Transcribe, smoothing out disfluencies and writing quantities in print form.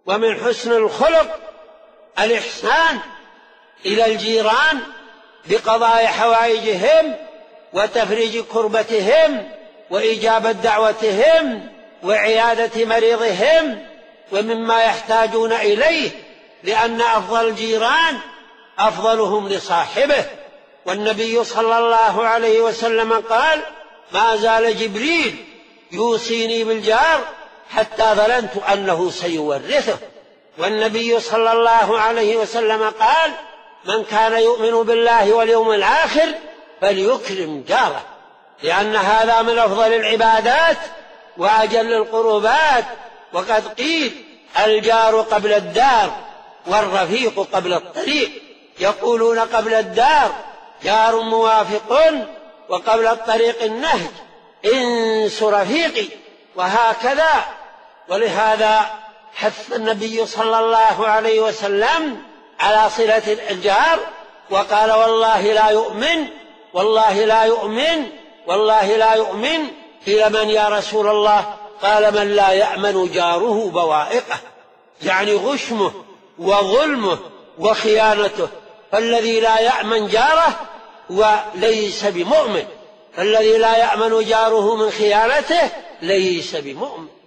ومن حسن الخلق الإحسان إلى الجيران بقضاء حوائجهم وتفريج كربتهم وإجابة دعوتهم وعيادة مريضهم ومما يحتاجون إليه، لأن أفضل الجيران أفضلهم لصاحبه. والنبي صلى الله عليه وسلم قال: ما زال جبريل يوصيني بالجار حتى ظننت أنه سيورثه. والنبي صلى الله عليه وسلم قال: من كان يؤمن بالله واليوم الآخر فليكرم جاره، لأن هذا من أفضل العبادات وأجل القربات. وقد قيل: الجار قبل الدار والرفيق قبل الطريق. يقولون قبل الدار جار موافق، وقبل الطريق النهج انس رفيقي، وهكذا. ولهذا حث النبي صلى الله عليه وسلم على صلة الجار، وقال: والله لا يؤمن، والله لا يؤمن، والله لا يؤمن. قيل: من يا رسول الله؟ قال: من لا يأمن جاره بوائقه، يعني غشمه وظلمه وخيانته. فالذي لا يأمن جاره وليس بمؤمن، الذي لا يأمن جاره من خيانته ليس بمؤمن.